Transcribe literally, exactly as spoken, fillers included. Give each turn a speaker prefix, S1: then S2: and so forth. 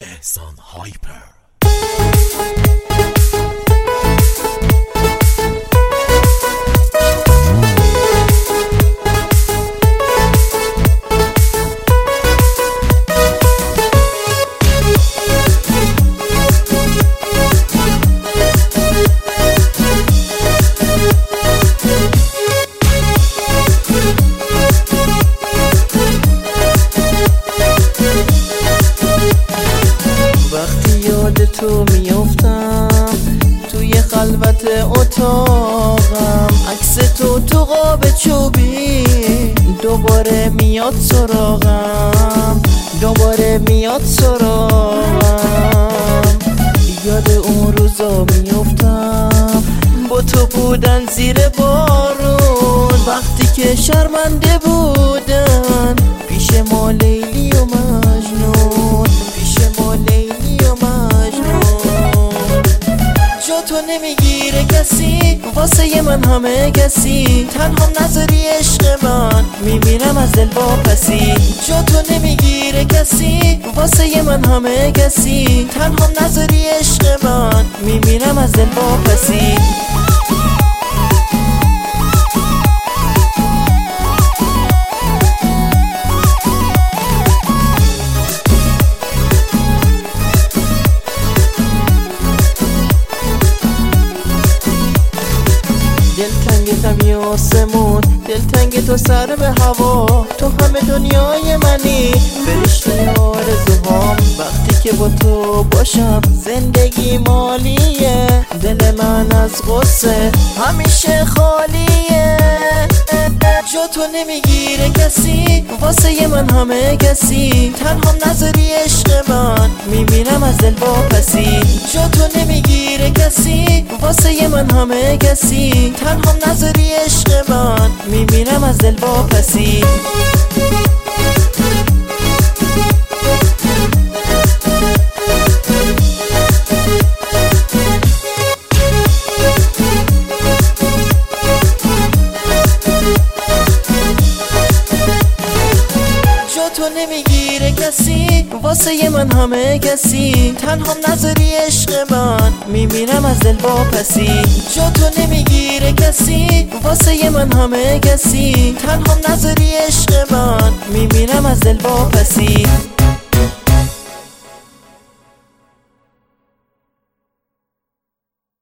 S1: احسان هایپر.
S2: تو میافتم توی خلوت اتاقم، عکس تو تو قاب چوبی دوباره میاد سراغم، دوباره میاد سراغم. یاد اون روزا میافتم با تو بودن زیر بارون، وقتی که شرمنده بودن پیش ما لیلی و مجنون، پیش ما لیلی و مجنون. جا تو نمیگیره کسی واسه من، همه کسی تنها نذاری عشق من، میمیرم از دل با پسی. جا تو نمیگیره کسی واسه من، همه کسی تنها نذاری عشق من، میمیرم از دل با پسی. دلتنگتم یه آسمون، دلتنگ تو سر به هوا، تو همه دنیای منی، فرشته آرزوهام. وقتی که با تو باشم زندگی مالیه، دل من از غصه همیشه خالیه. جا تو نمیگیره کسی واسه من، همه کسی تنها نذاری عشق من، میمیرم از دل با پسی. جا تو نمیگیره کسی واسه من، همه کسی تنها نذاری عشق من، میمیرم از دل با پسی. تو نمیگیره کسی واسه من، همه کسی تنها نذاری عشق من، میمیرم از دل با پسی. جا تو نمیگیره کسی واسه من، همه کسی تنها نذاری عشق من، میمیرم از دل با پسی.